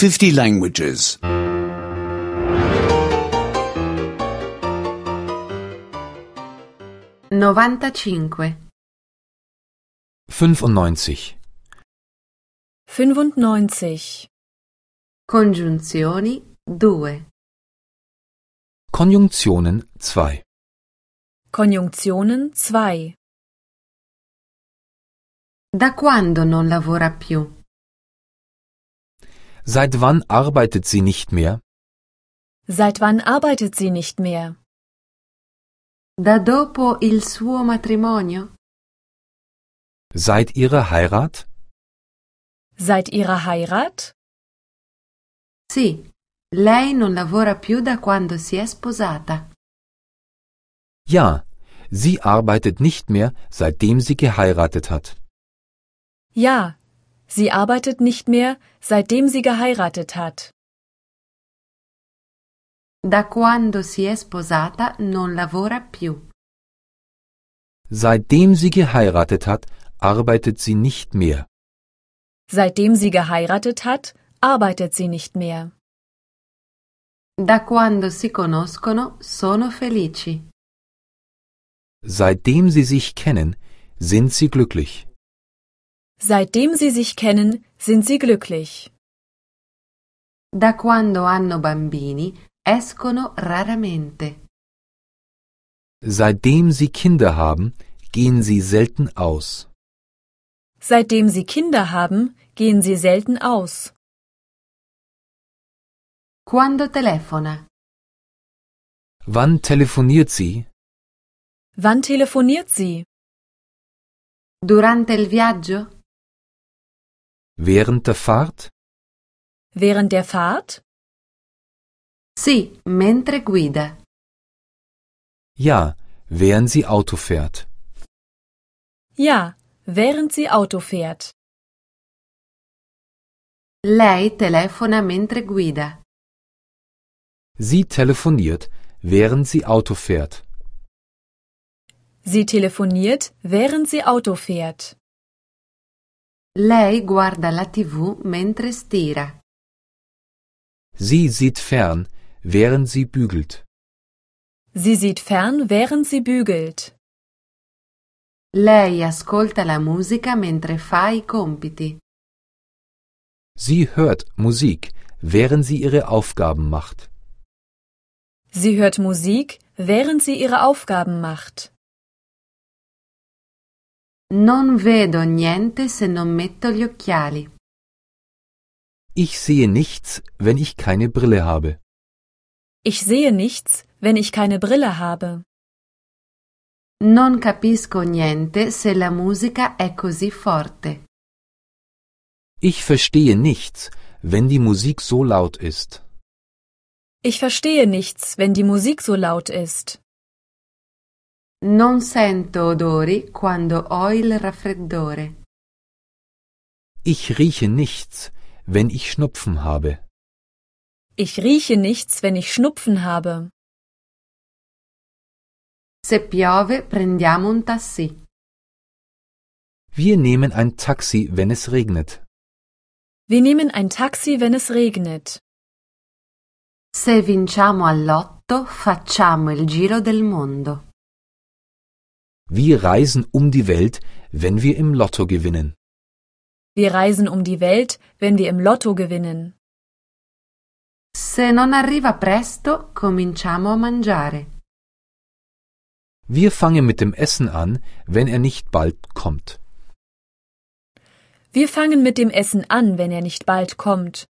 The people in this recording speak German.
50 languages. 95. 95. 95. Congiunzioni 2. Konjunktionen 2. Konjunktionen 2. Da quando non lavora più? Seit wann arbeitet sie nicht mehr? Seit wann arbeitet sie nicht mehr? Da dopo il suo matrimonio? Seit ihrer Heirat? Seit ihrer Heirat? Sì, lei non lavora più da quando si è sposata. Ja, sie arbeitet nicht mehr, seitdem sie geheiratet hat. Ja, sie arbeitet nicht mehr, seitdem sie geheiratet hat. Da quando si è sposata non lavora più. Seitdem sie geheiratet hat, arbeitet sie nicht mehr. Seitdem sie geheiratet hat, arbeitet sie nicht mehr. Da quando si conoscono sono felici. Seitdem sie sich kennen, sind sie glücklich. Seitdem sie sich kennen, sind sie glücklich. Da quando hanno bambini escono raramente. Seitdem sie Kinder haben, gehen sie selten aus. Seitdem sie Kinder haben, gehen sie selten aus. Quando telefona? Wann telefoniert sie? Wann telefoniert sie? Durante il viaggio? Während der Fahrt? Während der Fahrt? Sì, mentre guida. Ja, während sie Auto fährt. Ja, während sie Auto fährt. Lei telefona mentre guida. Sie telefoniert, während sie Auto fährt. Sie telefoniert, während sie Auto fährt. Lei guarda la TV mentre stira. Sie sieht fern, während sie bügelt. Sie sieht fern, während sie bügelt. Lei ascolta la musica mentre fa i compiti. Sie hört Musik, während sie ihre Aufgaben macht. Sie hört Musik, während sie ihre Aufgaben macht. Non vedo niente se non metto gli occhiali. Ich sehe nichts, wenn ich keine Brille habe. Ich sehe nichts, wenn ich keine Brille habe. Non capisco niente se la musica è così forte. Ich verstehe nichts, wenn die Musik so laut ist. Ich verstehe nichts, wenn die Musik so laut ist. Non sento odori quando ho il raffreddore. Ich rieche nichts, wenn ich Schnupfen habe. Ich rieche nichts, wenn ich Schnupfen habe. Se piove prendiamo un taxi. Wir nehmen ein Taxi, wenn es regnet. Wir nehmen ein Taxi, wenn es regnet. Se vinciamo all'otto facciamo il giro del mondo. Wir reisen um die Welt, wenn wir im Lotto gewinnen. Wir reisen um die Welt, wenn wir im Lotto gewinnen. Se non arriva presto cominciamo a mangiare. Wir fangen mit dem Essen an, wenn er nicht bald kommt. Wir fangen mit dem Essen an, wenn er nicht bald kommt.